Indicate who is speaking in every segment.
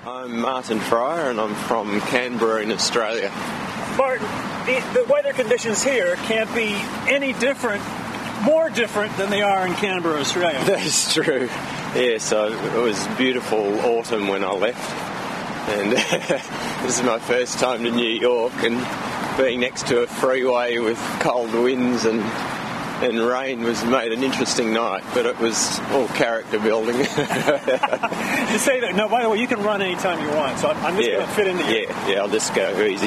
Speaker 1: I'm Martin Fryer and I'm from Canberra in Australia.
Speaker 2: Martin, the weather conditions here can't be any different, more different than they are in Canberra, Australia.
Speaker 1: That's true. Yeah, so it was beautiful autumn when I left, and this is my first time to New York, and being next to a freeway with cold winds and rain made an interesting night, but it was all character building.
Speaker 2: You say that. No, by the way, you can run anytime you want, so I'm just going to fit into you.
Speaker 1: Yeah, I'll just go easy.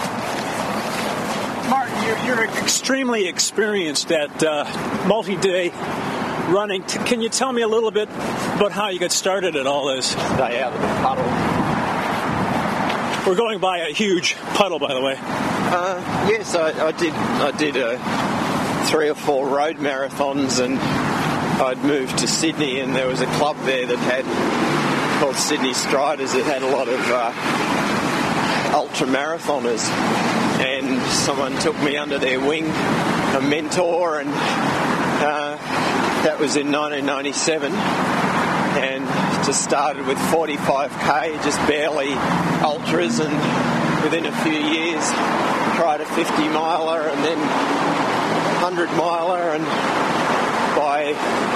Speaker 2: Martin, you're extremely experienced at multi-day running. Can you tell me a little bit about how you got started at all this?
Speaker 1: Stay out of the puddle.
Speaker 2: We're going by a huge puddle, by the way.
Speaker 1: Yes, I did 3 or 4 road marathons, and I'd moved to Sydney, and there was a club there that called Sydney Striders that had a lot of ultra marathoners, and someone took me under their wing, a mentor, and that was in 1997, and just started with 45k, just barely ultras, and within a few years tried a 50 miler and then 100 miler, and by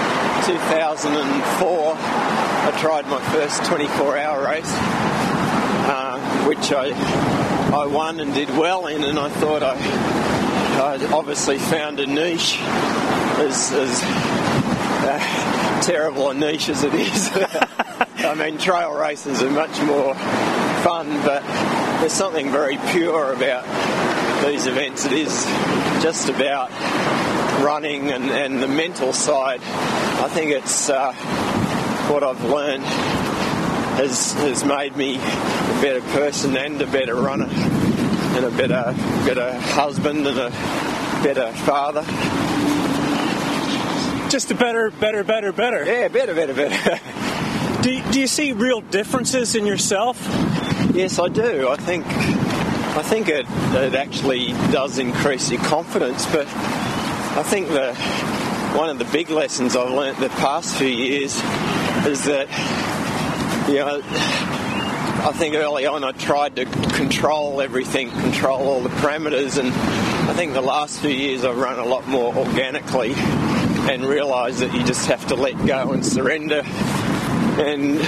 Speaker 1: 2004 I tried my first 24-hour race, which I won and did well in, and I thought I obviously found a niche, as terrible a niche as it is. I mean, trail races are much more fun, but there's something very pure about these events. It is just about running and the mental side. I think it's what I've learned has made me a better person and a better runner and a better husband and a better father.
Speaker 2: Just a better.
Speaker 1: Yeah, better.
Speaker 2: Do you see real differences in yourself?
Speaker 1: Yes, I do. I think it actually does increase your confidence, but I think one of the big lessons I've learnt the past few years is that, I think early on I tried to control everything, control all the parameters, and I think the last few years I've run a lot more organically and realised that you just have to let go and surrender, and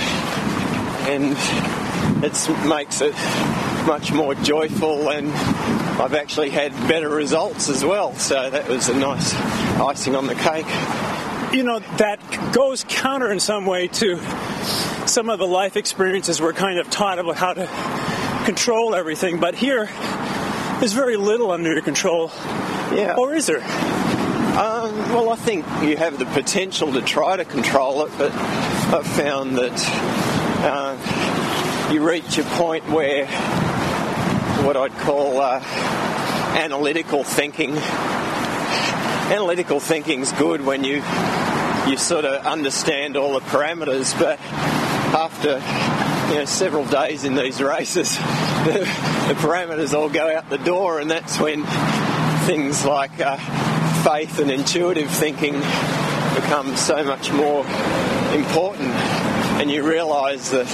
Speaker 1: it makes it much more joyful, and I've actually had better results as well, so that was a nice icing on the cake.
Speaker 2: That goes counter in some way to some of the life experiences we're kind of taught about how to control everything, but here there's very little under your control.
Speaker 1: Yeah.
Speaker 2: Or is there?
Speaker 1: Well, I think you have the potential to try to control it, but I've found that you reach a point where what I'd call analytical thinking. Analytical thinking's good when you sort of understand all the parameters, but after several days in these races, the parameters all go out the door, and that's when things like faith and intuitive thinking become so much more important, and you realise that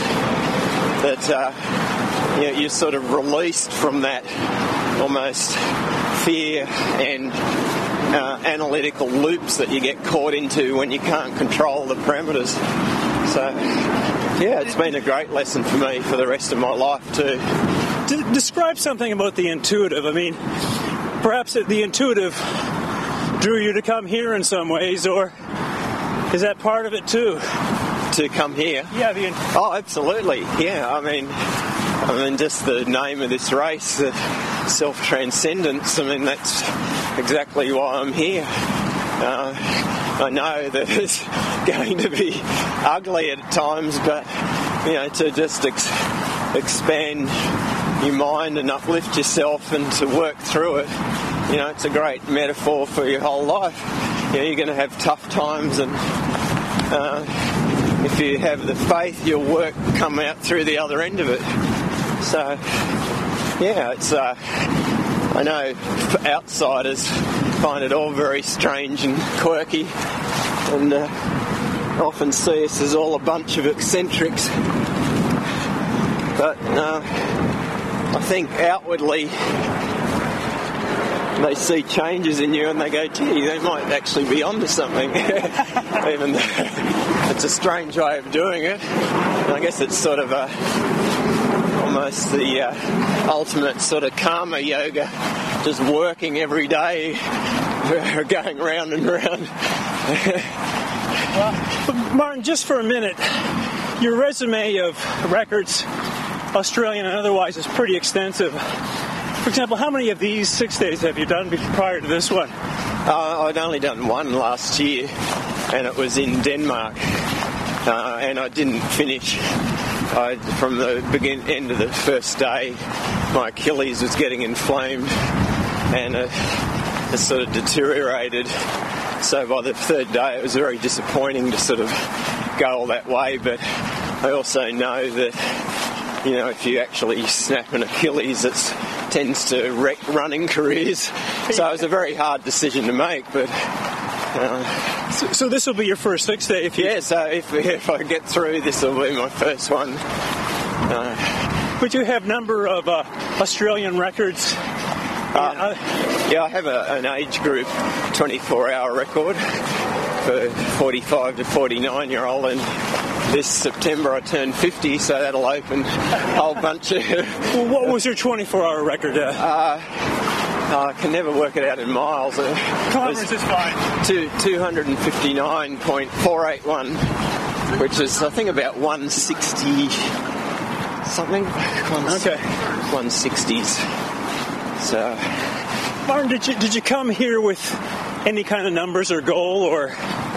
Speaker 1: you're sort of released from that almost fear and analytical loops that you get caught into when you can't control the parameters. So, yeah, it's been a great lesson for me for the rest of my life too.
Speaker 2: Describe something about the intuitive. I mean, perhaps the intuitive drew you to come here in some ways, or is that part of it too?
Speaker 1: To come here?
Speaker 2: Yeah.
Speaker 1: Oh, absolutely. Yeah, I mean, just the name of this race, self-transcendence, I mean, that's exactly why I'm here. I know that it's going to be ugly at times, but, to just expand your mind and uplift yourself and to work through it, it's a great metaphor for your whole life. You're going to have tough times, and if you have the faith, your work come out through the other end of it. So, yeah, it's I know outsiders find it all very strange and quirky, and often see us as all a bunch of eccentrics. But I think outwardly they see changes in you and they go, gee, they might actually be onto something. Even though it's a strange way of doing it. And I guess it's sort of almost the ultimate sort of karma yoga, just working every day, going round and round.
Speaker 2: Well, Martin, just for a minute, your resume of records, Australian and otherwise, is pretty extensive. For example, how many of these 6 days have you done prior to this one?
Speaker 1: I'd only done one last year, and it was in Denmark, and I didn't finish. From the end of the first day, my Achilles was getting inflamed, and it sort of deteriorated. So by the third day, it was very disappointing to sort of go all that way. But I also know that, you know, if you actually snap an Achilles, it tends to wreck running careers. So it was a very hard decision to make, but...
Speaker 2: So this will be your first 6 day?
Speaker 1: So if I get through, this will be my first one.
Speaker 2: But you have a number of Australian records.
Speaker 1: Yeah, I have an age group 24-hour record for 45 to 49-year-old, and this September I turned 50, so that'll open a whole bunch of...
Speaker 2: Well, what was your 24-hour record?
Speaker 1: I can never work it out in miles.
Speaker 2: Kilometers is fine.
Speaker 1: 259.481, which is, I think, about 160 something.
Speaker 2: Okay.
Speaker 1: 160s. So,
Speaker 2: Martin, did you come here with any kind of numbers or goal, or?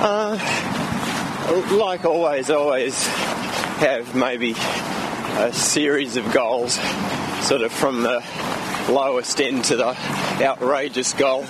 Speaker 1: Like always have maybe a series of goals, sort of from the lowest end to the outrageous goal.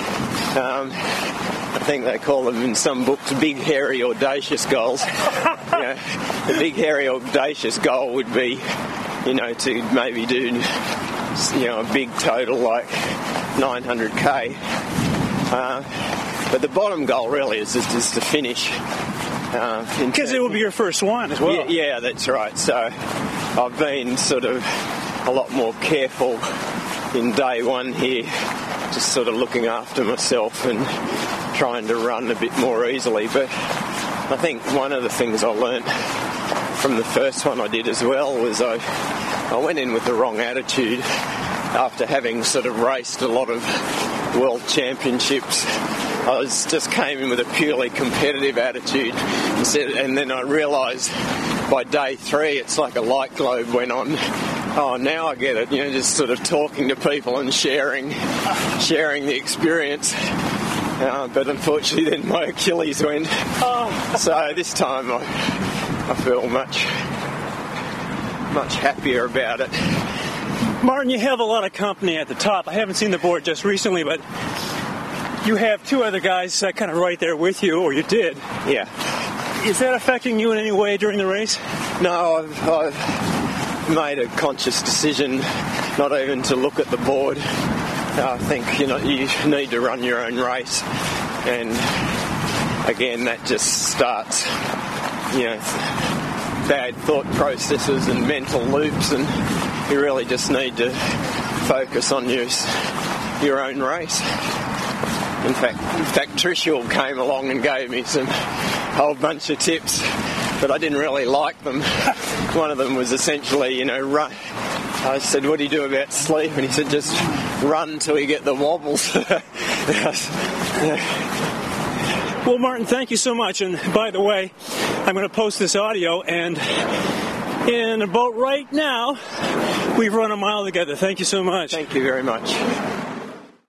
Speaker 1: I think they call them in some books big, hairy, audacious goals. The big, hairy, audacious goal would be, to maybe do, a big total like 900k. But the bottom goal really is just to finish.
Speaker 2: Because it will be your first one as well.
Speaker 1: Yeah, that's right. So I've been sort of a lot more careful in day one here, just sort of looking after myself and trying to run a bit more easily. But I think one of the things I learnt from the first one I did as well was I went in with the wrong attitude after having sort of raced a lot of world championships. I just came in with a purely competitive attitude, and then I realised by day 3 it's like a light globe went on. Oh, now I get it. Just sort of talking to people and sharing the experience. But unfortunately, then my Achilles went. So this time I feel much happier about it.
Speaker 2: Martin, you have a lot of company at the top. I haven't seen the board just recently, but you have 2 other guys kind of right there with you, or you did.
Speaker 1: Yeah.
Speaker 2: Is that affecting you in any way during the race?
Speaker 1: No, I've made a conscious decision not even to look at the board. I think you need to run your own race, and again that just starts bad thought processes and mental loops, and you really just need to focus on your own race. In fact, Trishul came along and gave me a whole bunch of tips, but I didn't really like them. One of them was essentially, run. I said, what do you do about sleep? And he said, just run till you get the wobbles.
Speaker 2: Well, Martin, thank you so much. And by the way, I'm going to post this audio, and in about right now, we've run a mile together. Thank you so much.
Speaker 1: Thank you very much.